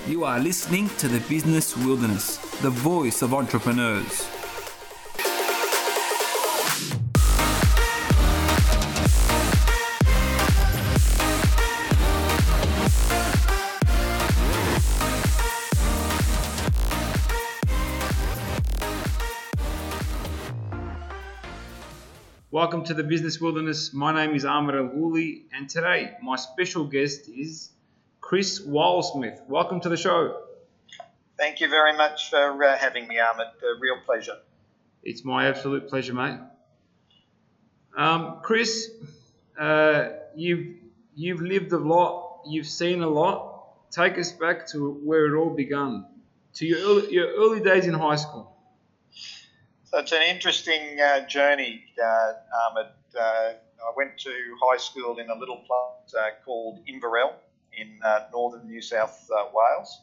You are listening to the Business Wilderness, the voice of entrepreneurs. Welcome to the Business Wilderness. My name is Ahmed Al-Ghuli, and today my special guest is Chris Wildsmith. Welcome to the show. Thank you very much for having me, Ahmed. A real pleasure. It's my absolute pleasure, mate. Chris, you've lived a lot, you've seen a lot. Take us back to where it all began, to your early days in high school. So it's an interesting journey, Ahmed. I went to high school in a little place called Inverell in northern New South Wales.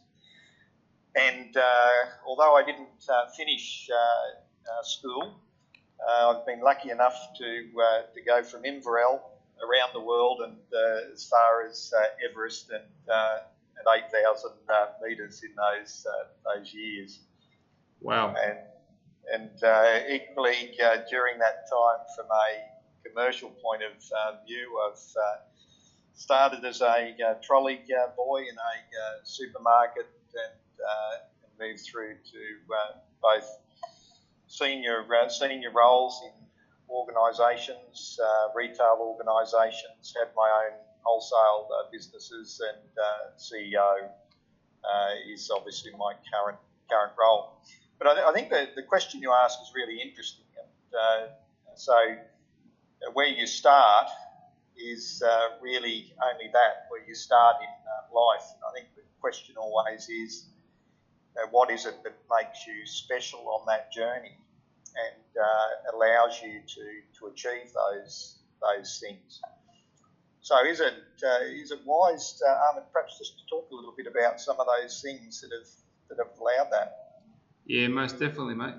And although I didn't finish school, I've been lucky enough to go from Inverell around the world and as far as Everest and 8,000 metres in those years. Wow. And equally, during that time, from a commercial point of view, I've started as a trolley boy in a supermarket and moved through to both senior roles in organisations, retail organisations, had my own wholesale businesses, and CEO is obviously my current role. But I think the question you ask is really interesting. And so where you start is really only that, where you start in life. And I think the question always is, what is it that makes you special on that journey and allows you to achieve those things? So is it wise, Ahmed, perhaps just to talk a little bit about some of those things that have allowed that? Yeah, most definitely, mate.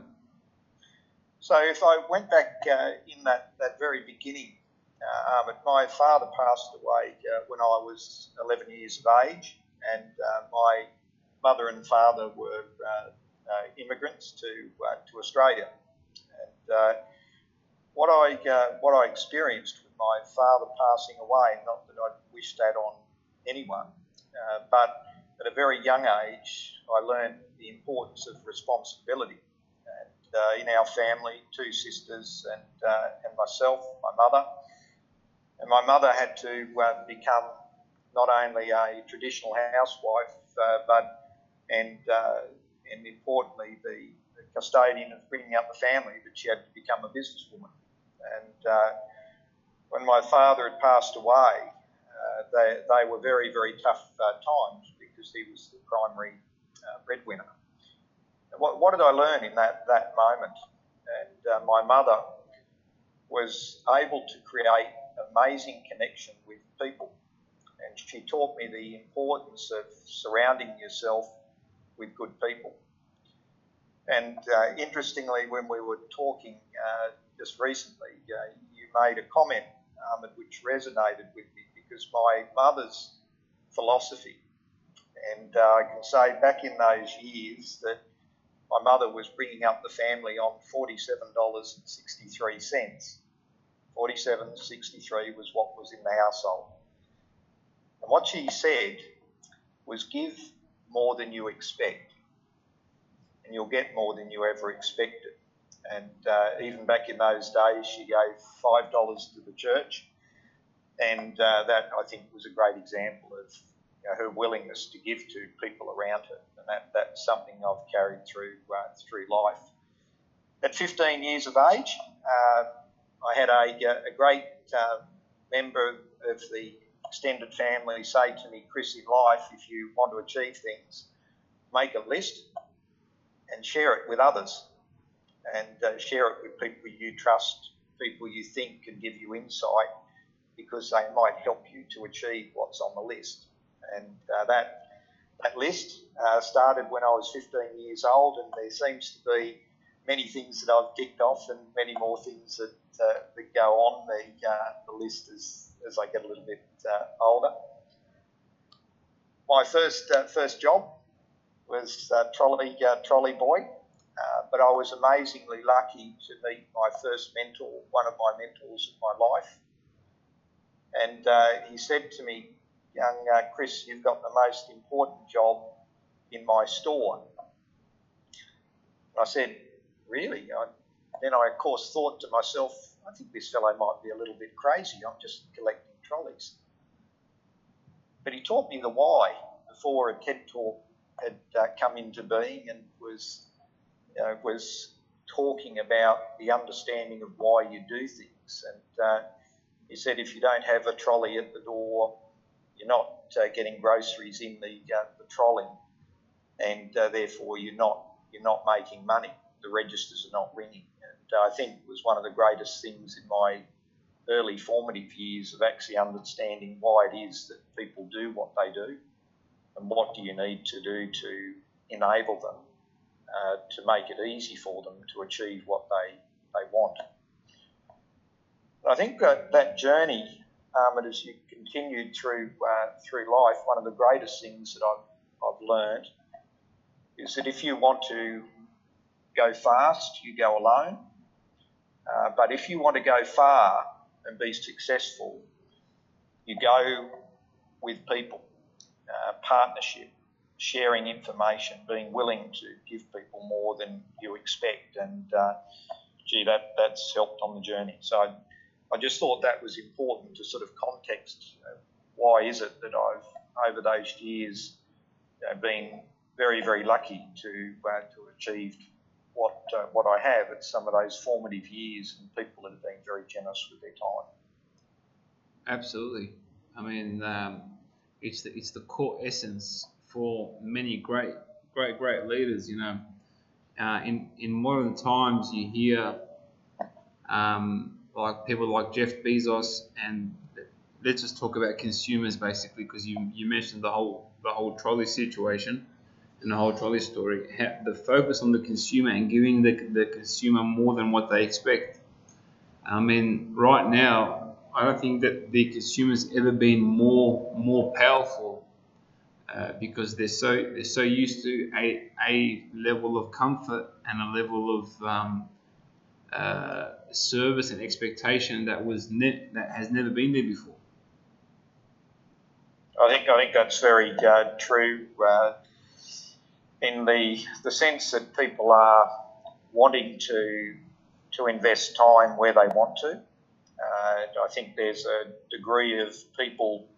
So if I went back in that very beginning, Ahmed, my father passed away when I was 11 years of age, and my mother and father were immigrants to Australia. And what I experienced with my father passing away, not that I'd wish that on anyone, but at a very young age, I learned the importance of responsibility. And in our family, two sisters and myself, my mother. And my mother had to become not only a traditional housewife, and importantly, the custodian of bringing up the family, but she had to become a businesswoman. And when my father had passed away, they were very, very tough times, because he was the primary breadwinner. And what did I learn in that moment? And my mother was able to create amazing connection with people, and she taught me the importance of surrounding yourself with good people. And interestingly, when we were talking just recently, you made a comment, which resonated with me, because my mother's philosophy, and I can say back in those years that my mother was bringing up the family on $47.63. $47.63 was what was in the household. And what she said was, give more than you expect, and you'll get more than you ever expected. And even back in those days, she gave $5 to the church, and that, I think, was a great example of her willingness to give to people around her, and that's something I've carried through life. At 15 years of age, I had a great member of the extended family say to me, Chris, in life, if you want to achieve things, make a list and share it with others, and share it with people you trust, people you think can give you insight, because they might help you to achieve what's on the list. And that list started when I was 15 years old, and there seems to be many things that I've ticked off, and many more things that go on the list as I get a little bit older. My first job was trolley boy. But I was amazingly lucky to meet my first mentor, one of my mentors of my life. And he said to me, young Chris, you've got the most important job in my store. And I said, really? Then I, of course, thought to myself, I think this fellow might be a little bit crazy. I'm just collecting trolleys. But he taught me the why before a TED Talk had come into being, and was talking about the understanding of why you do things. And he said, if you don't have a trolley at the door, you're not getting groceries in the trolley, and therefore you're not making money. The registers are not ringing. And I think it was one of the greatest things in my early formative years of actually understanding why it is that people do what they do, and what do you need to do to enable them to make it easy for them to achieve what they want. And I think that journey, as you continued through life, one of the greatest things that I've learned is that if you want to go fast, you go alone. But if you want to go far and be successful, you go with people, partnership, sharing information, being willing to give people more than you expect. And that's helped on the journey. So I just thought that was important to sort of context. Why is it that I've, over those years, been very, very lucky to achieve what I have at some of those formative years, and people that have been very generous with their time. Absolutely. I mean, it's the core essence for many great leaders. You know, in modern times, you hear like people like Jeff Bezos, and let's just talk about consumers basically, because you mentioned the whole trolley situation and the whole trolley story. The focus on the consumer and giving the consumer more than what they expect. I mean, right now, I don't think that the consumer's ever been more powerful because they're so used to a level of comfort and a level of service and expectation that has never been there before. I think that's very true. In the sense that people are wanting to invest time where they want to. I think there's a degree of people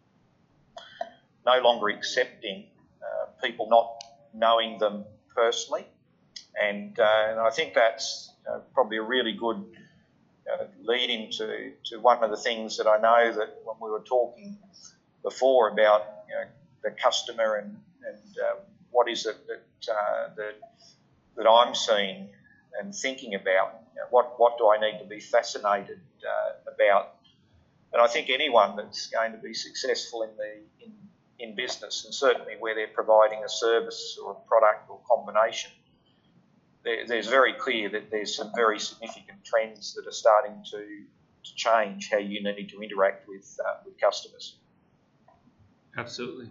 no longer accepting people not knowing them personally, and I think that's probably a really good lead into one of the things that I know that when we were talking before about the customer and what is it that I'm seeing and thinking about. What do I need to be fascinated about? And I think anyone that's going to be successful in business, and certainly where they're providing a service or a product or combination, there's very clear that there's some very significant trends that are starting to change how you need to interact with customers. Absolutely.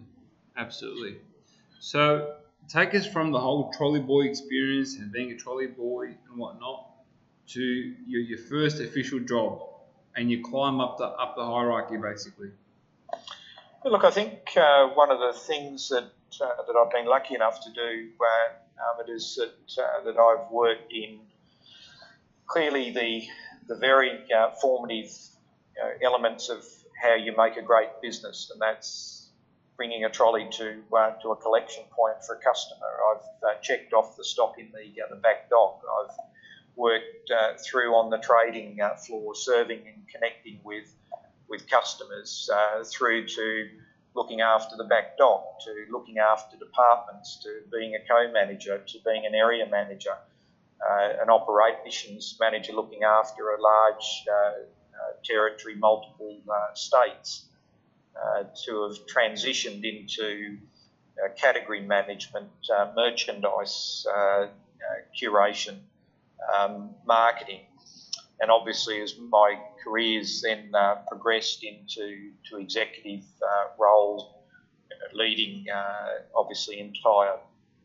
So take us from the whole trolley boy experience and being a trolley boy and whatnot to your first official job, and you climb up the hierarchy basically. Look, I think one of the things that I've been lucky enough to do, is that I've worked in clearly the very formative elements of how you make a great business, and that's bringing a trolley to a collection point for a customer. I've checked off the stock in the back dock. I've worked through on the trading floor, serving and connecting with customers, through to looking after the back dock, to looking after departments, to being a co-manager, to being an area manager, an operations manager looking after a large territory, multiple states, to have transitioned into category management, merchandise, curation, marketing. And obviously, as my careers then progressed into executive roles, leading obviously entire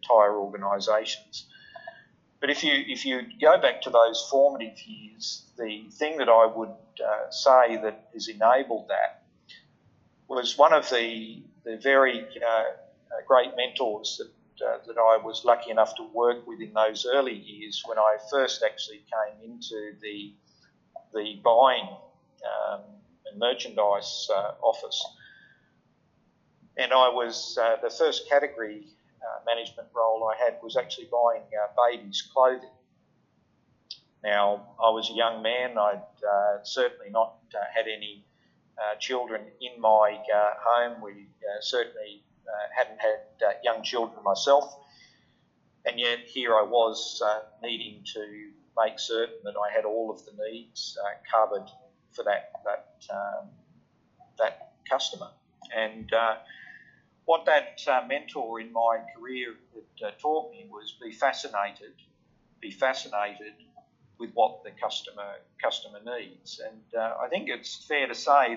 tyre organisations. But if you go back to those formative years, the thing that I would say that has enabled that was one of the very great mentors that I was lucky enough to work with in those early years when I first actually came into the buying and merchandise office. And I was, the first category management role I had was actually buying babies' clothing. Now, I was a young man. I'd certainly not had any children in my home. We certainly hadn't had young children myself. And yet here I was needing to make certain that I had all of the needs covered for that customer. And what that mentor in my career had taught me was be fascinated with what the customer needs. And I think it's fair to say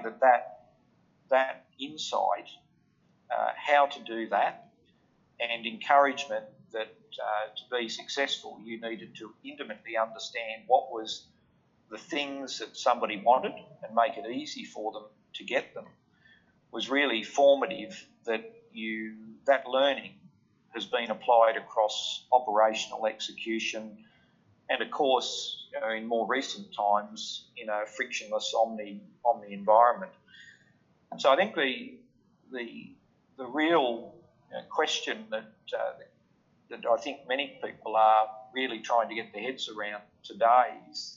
that insight, how to do that, and encouragement that to be successful, you needed to intimately understand what was the things that somebody wanted and make it easy for them to get them, was really formative. That learning has been applied across operational execution and, of course, in more recent times, in a frictionless omni environment. And so I think the real question that I think many people are really trying to get their heads around today is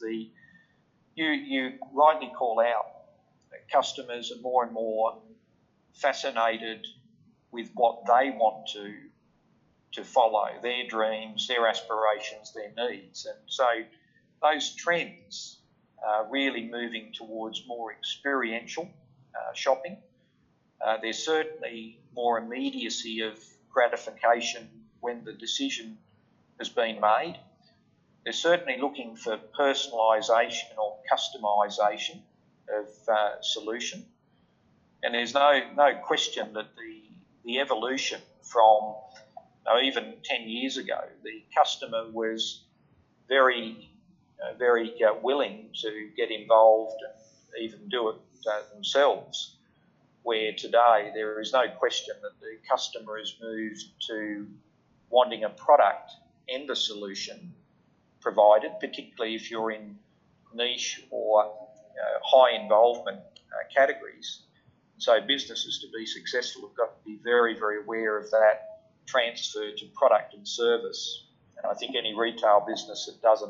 you rightly call out that customers are more and more fascinated with what they want to follow, their dreams, their aspirations, their needs. And so those trends are really moving towards more experiential shopping. There's certainly more immediacy of gratification when the decision has been made. They're certainly looking for personalisation or customisation of solution. And there's no question that the evolution from even 10 years ago, the customer was very willing to get involved and even do it themselves, where today there is no question that the customer has moved to wanting a product and a solution provided, particularly if you're in niche or high involvement categories. So businesses, to be successful, have got to be very, very aware of that transfer to product and service. And I think any retail business that doesn't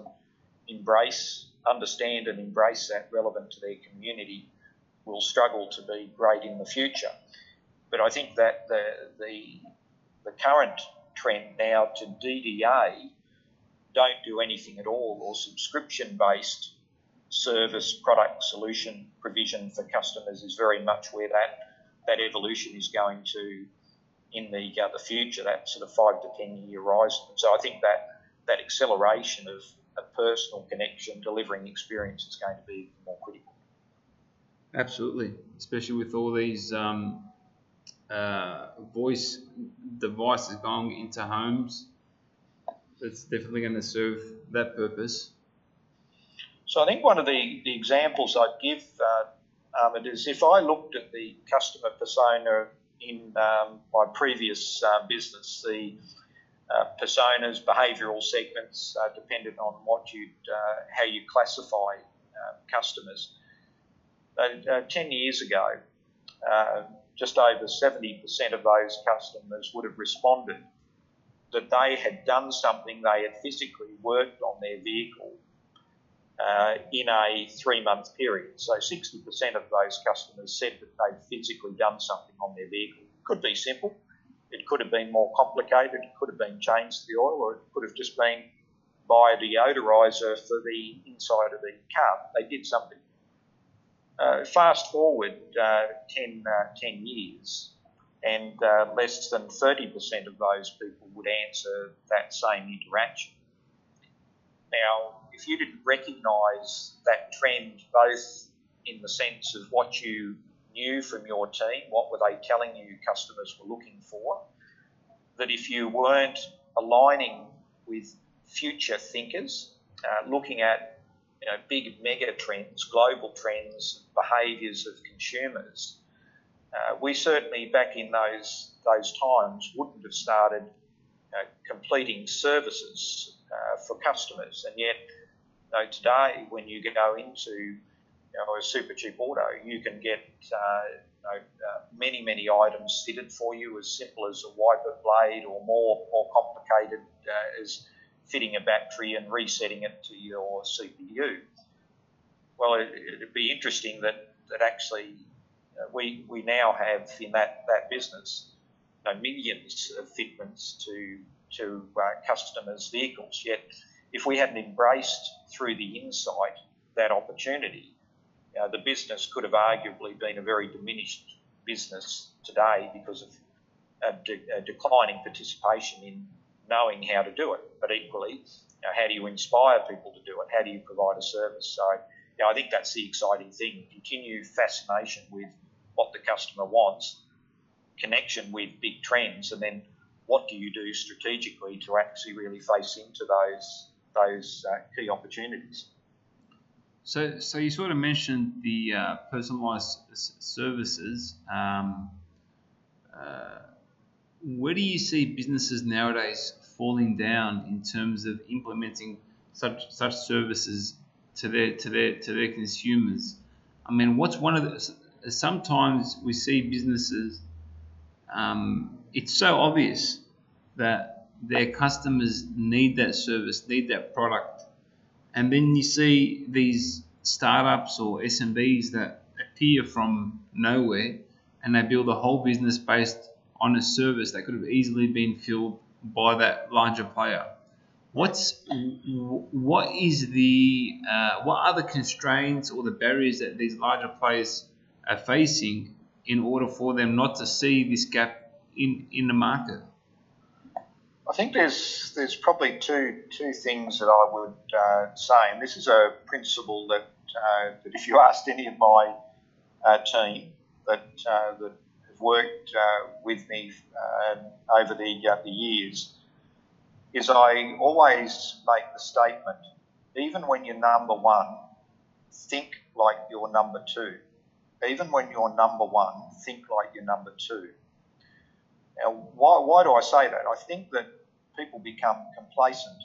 understand and embrace that relevant to their community will struggle to be great in the future. But I think that the current trend now to DDA, don't do anything at all, or subscription-based service, product, solution provision for customers is very much where that evolution is going to in the future, that sort of 5 to 10 year horizon. So I think that acceleration of a personal connection, delivering experience is going to be more critical. Absolutely, especially with all these voice devices going into homes. It's definitely going to serve that purpose. So I think one of the examples I'd give, Ahmed, is if I looked at the customer persona in my previous business, the personas, behavioural segments, dependent on how you classify customers. 10 years ago, just over 70% of those customers would have responded that they had done something, they had physically worked on their vehicle in a 3-month period. So 60% of those customers said that they'd physically done something on their vehicle. It could be simple, it could have been more complicated, it could have been changed the oil, or it could have just been buy a deodorizer for the inside of the car. They did something. Fast forward 10 years, and less than 30% of those people would answer that same interaction. Now, if you didn't recognise that trend, both in the sense of what you knew from your team, what were they telling you customers were looking for, that if you weren't aligning with future thinkers, looking at big mega trends, global trends, behaviours of consumers. We certainly back in those times wouldn't have started completing services for customers, and yet today when you go into a Supercheap Auto, you can get many items fitted for you, as simple as a wiper blade, or more complicated as fitting a battery and resetting it to your CPU. Well, it'd be interesting that actually we now have in that business millions of fitments to customers' vehicles. Yet, if we hadn't embraced through the insight that opportunity, the business could have arguably been a very diminished business today because of a declining participation in knowing how to do it. But equally, how do you inspire people to do it? How do you provide a service? So, I think that's the exciting thing. Continued fascination with what the customer wants, connection with big trends, and then what do you do strategically to actually really face into those key opportunities? So you sort of mentioned the personalised services. Where do you see businesses nowadays falling down in terms of implementing such services to their consumers? I mean, what's one of the? Sometimes we see businesses. It's so obvious that their customers need that service, need that product. And then you see these startups or SMBs that appear from nowhere, and they build a whole business based on a service that could have easily been filled by that larger player. What are the constraints or the barriers that these larger players are facing in order for them not to see this gap in the market? I think there's probably two things that I would say, and this is a principle that if you asked any of my team that have worked with me over the years, is I always make the statement: even when you're number one, think like you're number two. Even when you're number one, think like you're number two. Now, why do I say that? I think that people become complacent,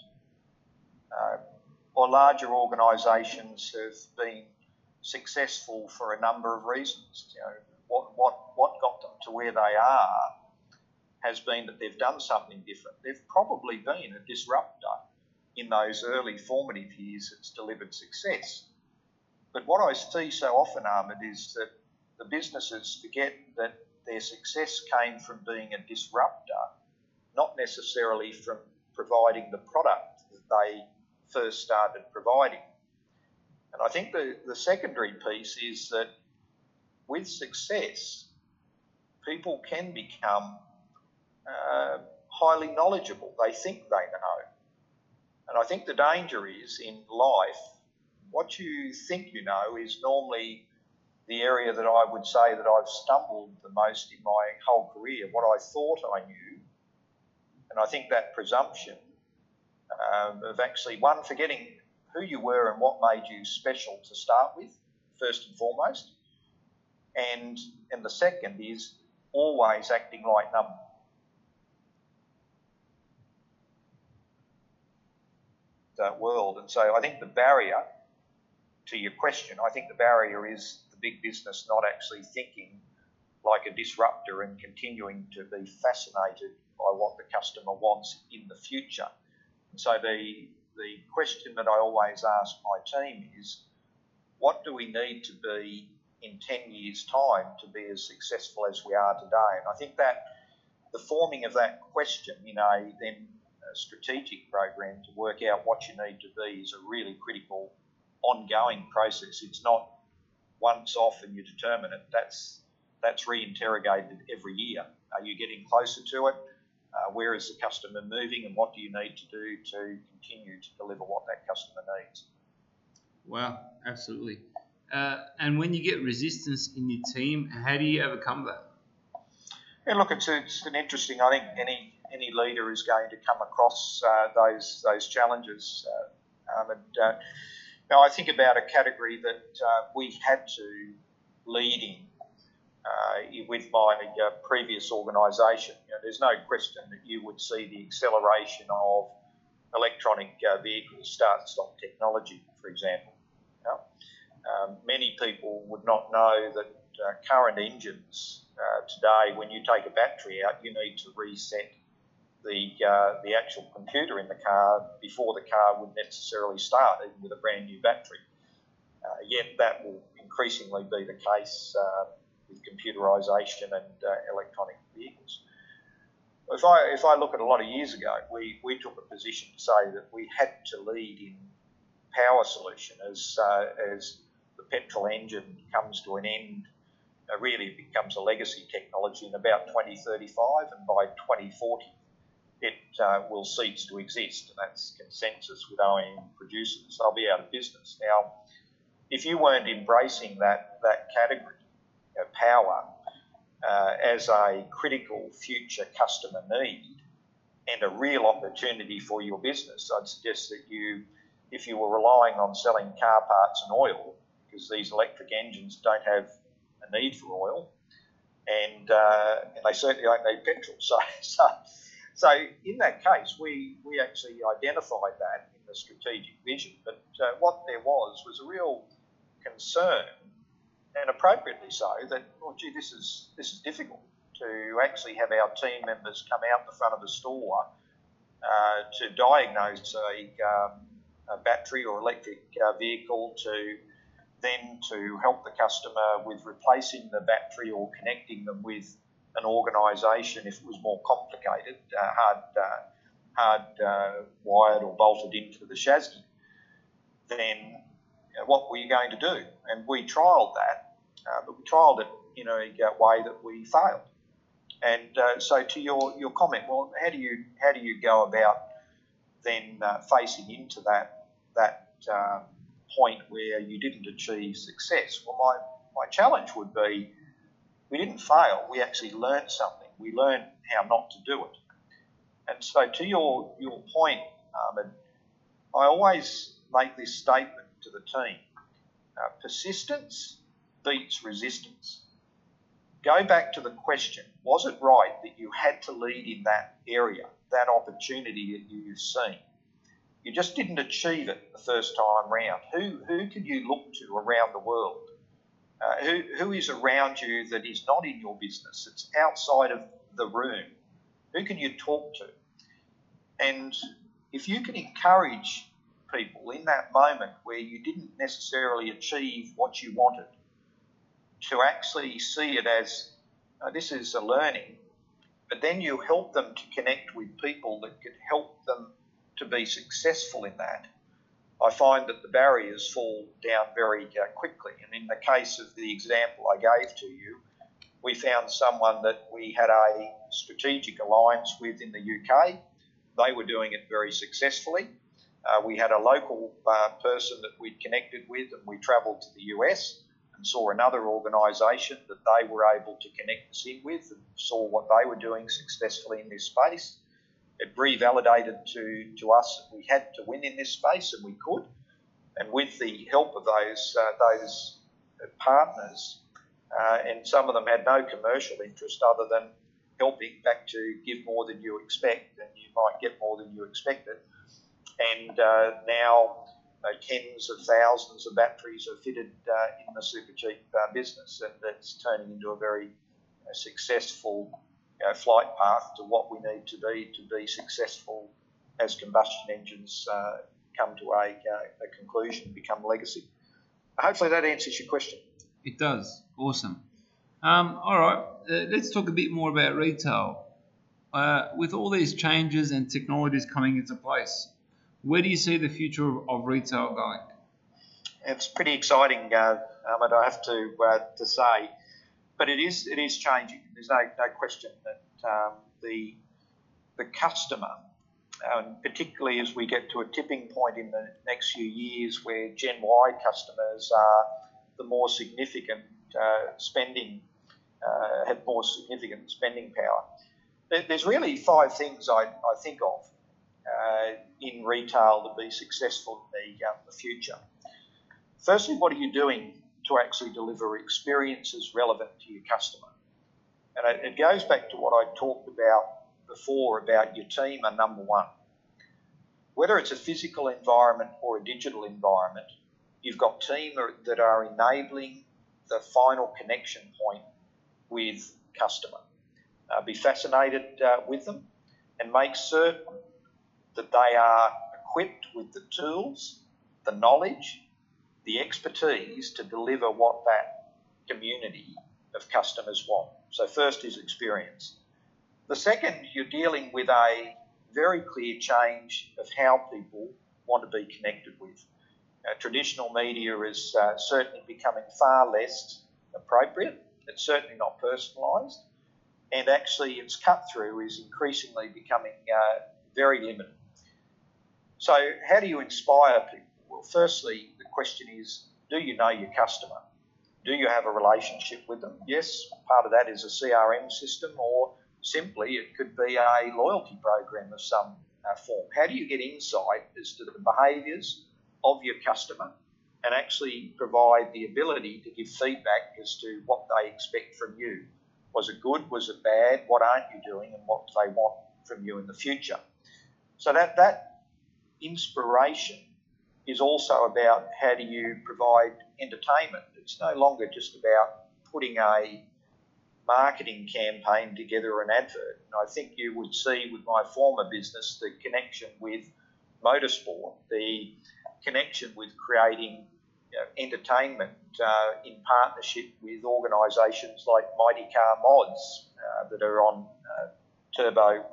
or larger organisations have been successful for a number of reasons. What got them to where they are has been that they've done something different. They've probably been a disruptor in those early formative years that's delivered success. But what I see so often, Ahmed, is that the businesses forget that their success came from being a disruptor, not necessarily from providing the product that they first started providing. And I think the secondary piece is that with success, people can become highly knowledgeable. They think they know. And I think the danger is in life, what you think you know is normally the area that I would say that I've stumbled the most in my whole career, what I thought I knew. And I think that presumption of actually, one, forgetting who you were and what made you special to start with, first and foremost. And the second is always acting like number the world. And so I think the barrier to your question, I think the barrier is the big business not actually thinking like a disruptor and continuing to be fascinated by what the customer wants in the future. And so the question that I always ask my team is, what do we need to be in 10 years' time to be as successful as we are today? And I think that the forming of that question in a strategic program to work out what you need to be is a really critical ongoing process. It's not once off and you determine it. That's reinterrogated every year. Are you getting closer to it? Where is the customer moving, and what do you need to do to continue to deliver what that customer needs? Wow, absolutely. And when you get resistance in your team, how do you overcome that? Yeah, look, it's an interesting. I think any leader is going to come across those challenges. Now I think about a category that we've had to lead in with my previous organisation. There's no question that you would see the acceleration of electronic vehicle start-stop technology, for example. Many people would not know that current engines today, when you take a battery out, you need to reset the actual computer in the car before the car would necessarily start, even with a brand new battery. Yet that will increasingly be the case with computerisation and electronic vehicles. If I look at a lot of years ago, we took a position to say that we had to lead in power solution as the petrol engine comes to an end. Really it becomes a legacy technology in about 2035, and by 2040 it will cease to exist, and that's consensus with OEM producers. They'll be out of business. Now, if you weren't embracing that category of power as a critical future customer need and a real opportunity for your business, I'd suggest that if you were relying on selling car parts and oil, because these electric engines don't have a need for oil, and they certainly don't need petrol. So in that case, we actually identified that in the strategic vision. But what there was a real concern, and appropriately so, that, well, gee, this is difficult to actually have our team members come out the front of a store to diagnose a battery or electric vehicle, to help the customer with replacing the battery or connecting them with an organisation if it was more complicated, hard wired or bolted into the chassis. Then what were you going to do? And we trialled that, but we trialled it in a way that we failed. And so to your comment, well, how do you go about then facing into that point where you didn't achieve success? Well, my challenge would be, we didn't fail, we actually learned something. We learned how not to do it. And so to your point, Ahmed, I always make this statement to the team: persistence beats resistance. Go back to the question, was it right that you had to lead in that area, that opportunity that you've seen? You just didn't achieve it the first time round. Who could you look to around the world? Who is around you that is not in your business, it's outside of the room? Who can you talk to? And if you can encourage people in that moment where you didn't necessarily achieve what you wanted, to actually see it as this is a learning, but then you help them to connect with people that could help them to be successful in that, I find that the barriers fall down very quickly. And in the case of the example I gave to you, we found someone that we had a strategic alliance with in the UK. They were doing it very successfully. We had a local person that we'd connected with, and we travelled to the US and saw another organisation that they were able to connect us in with, and saw what they were doing successfully in this space. It revalidated to us that we had to win in this space, and we could. And with the help of those partners, and some of them had no commercial interest other than helping back to give more than you expect, and you might get more than you expected. And now tens of thousands of batteries are fitted in the Supercheap business, and it's turning into a very successful flight path to what we need to be successful as combustion engines come to a conclusion, become legacy. Hopefully that answers your question. It does. Awesome. All right, let's talk a bit more about retail. With all these changes and technologies coming into place, where do you see the future of retail going? It's pretty exciting, Ahmed, I have to say. But it is changing. There's no question that the customer, particularly as we get to a tipping point in the next few years where Gen Y customers are the more significant spending, have more significant spending power, There's really 5 things I think of in retail to be successful in the future. Firstly, what are you doing to actually deliver experiences relevant to your customer? And it goes back to what I talked about before about your team are number one. Whether it's a physical environment or a digital environment, you've got team that are enabling the final connection point with customer. Be fascinated with them and make certain that they are equipped with the tools, the knowledge, the expertise to deliver what that community of customers want. So first is experience. The second, you're dealing with a very clear change of how people want to be connected with. Traditional media is certainly becoming far less appropriate. It's certainly not personalised. And actually its cut-through is increasingly becoming very limited. So how do you inspire people? Well, firstly, the question is, do you know your customer? Do you have a relationship with them? Yes, part of that is a CRM system, or simply it could be a loyalty program of some form. How do you get insight as to the behaviours of your customer and actually provide the ability to give feedback as to what they expect from you? Was it good? Was it bad? What aren't you doing? And what do they want from you in the future? So that inspiration is also about how do you provide entertainment. It's no longer just about putting a marketing campaign together, an advert. And I think you would see with my former business the connection with motorsport, the connection with creating entertainment in partnership with organisations like Mighty Car Mods that are on Turbo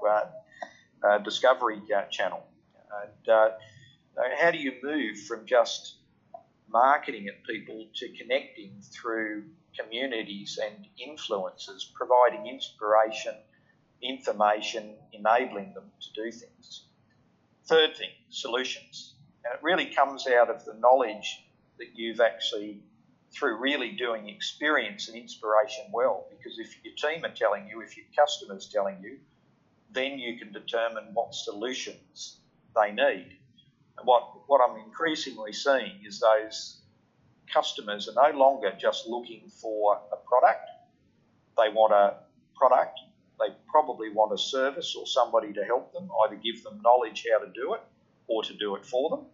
Discovery Channel. And how do you move from just marketing at people to connecting through communities and influencers, providing inspiration, information, enabling them to do things? Third thing, solutions. And it really comes out of the knowledge that you've actually, through really doing experience and inspiration well, because if your team are telling you, if your customer's telling you, then you can determine what solutions they need. And what I'm increasingly seeing is those customers are no longer just looking for a product. They want a product. They probably want a service or somebody to help them, either give them knowledge how to do it or to do it for them.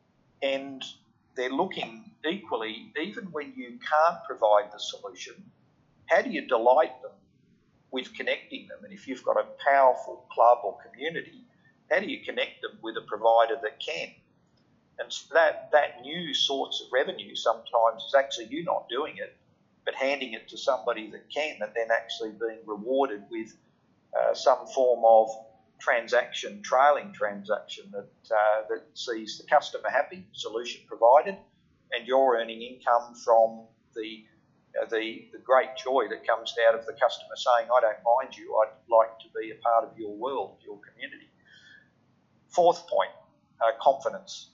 And they're looking equally, even when you can't provide the solution, how do you delight them with connecting them? And if you've got a powerful club or community, how do you connect them with a provider that can? And so that new sorts of revenue sometimes is actually you not doing it, but handing it to somebody that can, and then actually being rewarded with some form of trailing transaction that sees the customer happy, solution provided, and you're earning income from the great joy that comes out of the customer saying, I don't mind you, I'd like to be a part of your world, your community. Fourth point, confidence.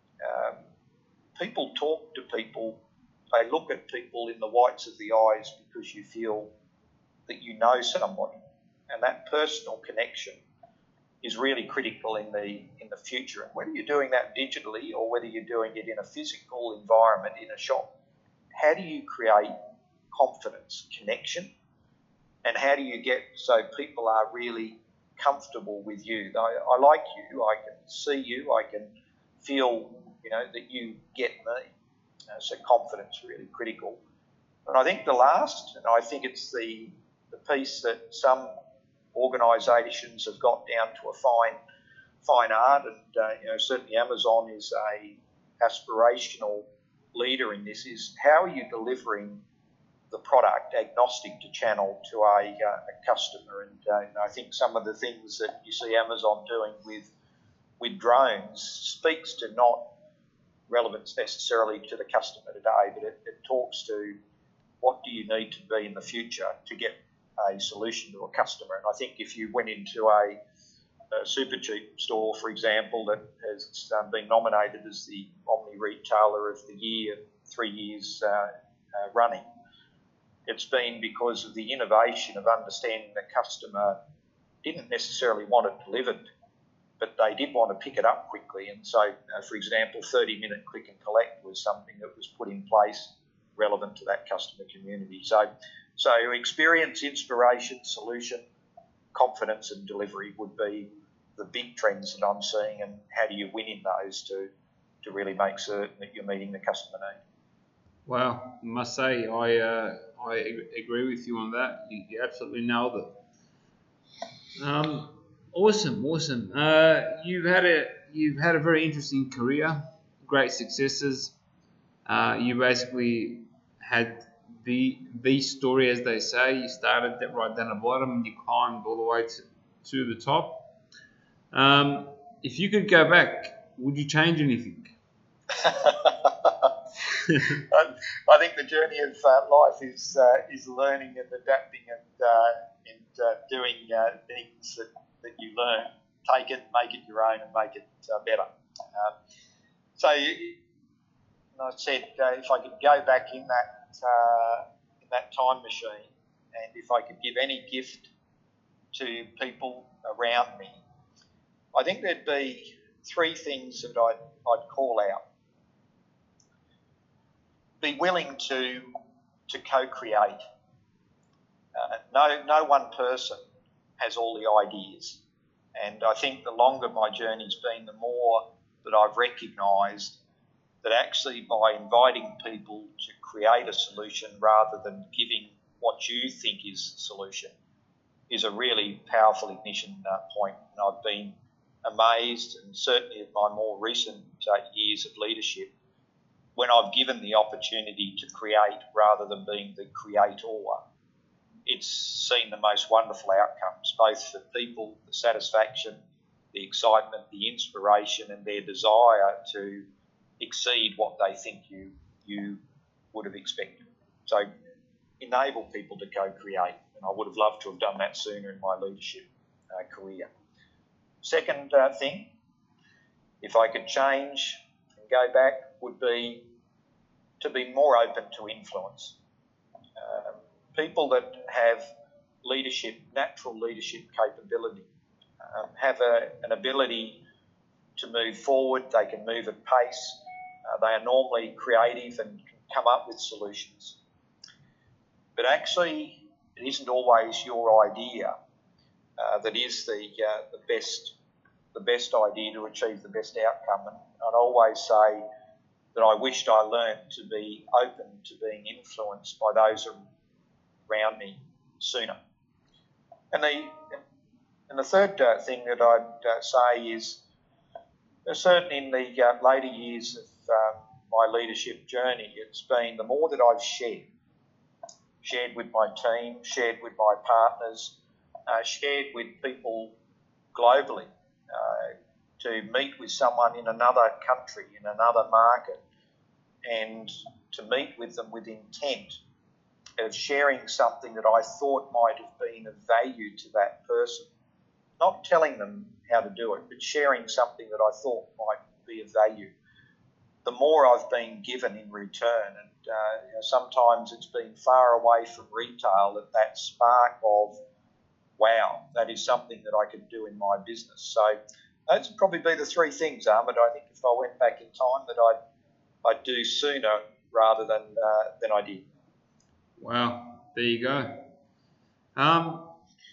People talk to people, they look at people in the whites of the eyes because you feel that you know somebody, and that personal connection is really critical in the future. And whether you're doing that digitally or whether you're doing it in a physical environment in a shop, how do you create confidence, connection, and how do you get so people are really comfortable with you? I like you, I can see you, I can feel, that you get me. So confidence is really critical. And I think the last, and I think it's the piece that some organisations have got down to a fine art, and certainly Amazon is a aspirational leader in this, is how are you delivering the product agnostic to channel to a customer? And I think some of the things that you see Amazon doing with drones speaks to not relevance necessarily to the customer today, but it talks to what do you need to be in the future to get a solution to a customer. And I think if you went into a Supercheap store, for example, that has been nominated as the Omni Retailer of the Year 3 years running, it's been because of the innovation of understanding the customer didn't necessarily want it delivered, but they did want to pick it up quickly. And so, for example, 30-minute click and collect was something that was put in place relevant to that customer community. So experience, inspiration, solution, confidence and delivery would be the big trends that I'm seeing, and how do you win in those to really make certain that you're meeting the customer need. Wow, I must say I agree with you on that. You absolutely nailed it. Awesome. You've had a very interesting career, great successes. You basically had the story, as they say. You started right down the bottom and you climbed all the way to the top. If you could go back, would you change anything? I think the journey of life is learning and adapting and doing things that you learn. Take it, make it your own, and make it better. So I said, if I could go back in that time machine, and if I could give any gift to people around me, I think there'd be three things that I'd call out. Be willing to co-create. No one person has all the ideas, and I think the longer my journey's been, the more that I've recognised that actually by inviting people to create a solution rather than giving what you think is the solution is a really powerful ignition point. And I've been amazed, and certainly in my more recent years of leadership, when I've given the opportunity to create rather than being the creator, it's seen the most wonderful outcomes, both for people, the satisfaction, the excitement, the inspiration, and their desire to exceed what they think you would have expected. So enable people to co-create, and I would have loved to have done that sooner in my leadership career. Second thing, if I could change and go back, would be to be more open to influence. People that have leadership, natural leadership capability, have an ability to move forward. They can move at pace. They are normally creative and can come up with solutions. But actually, it isn't always your idea that is the best idea to achieve the best outcome. And I'd always say that I wished I learned to be open to being influenced by those around me sooner. And the third thing that I'd say is, certainly in the later years of my leadership journey, it's been the more that I've shared with my team, shared with my partners, shared with people globally, to meet with someone in another country, in another market, and to meet with them with intent of sharing something that I thought might have been of value to that person. Not telling them how to do it, but sharing something that I thought might be of value. The more I've been given in return, and sometimes it's been far away from retail, that spark of, wow, that is something that I could do in my business. So those would probably be the three things, Ahmed. I think if I went back in time, that I'd do sooner rather than I did. Wow, there you go.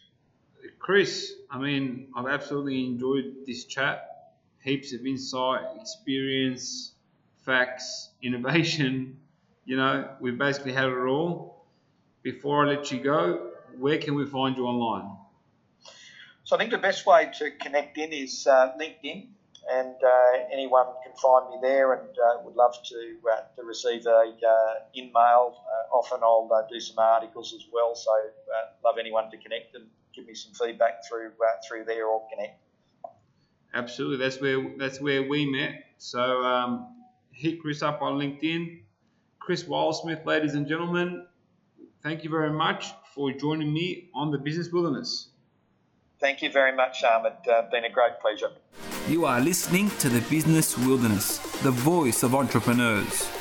Chris, I mean, I've absolutely enjoyed this chat. Heaps of insight, experience, facts, innovation. You know, we've basically had it all. Before I let you go, where can we find you online? So I think the best way to connect in is LinkedIn, and anyone can find me there, and would love to receive a in-mail. Often I'll do some articles as well, so love anyone to connect and give me some feedback through there or connect. Absolutely, that's where we met. So hit Chris up on LinkedIn. Chris Wildsmith, ladies and gentlemen, thank you very much for joining me on the Business Wilderness. Thank you very much, Ahmed. Been a great pleasure. You are listening to the Business Wilderness, the voice of entrepreneurs.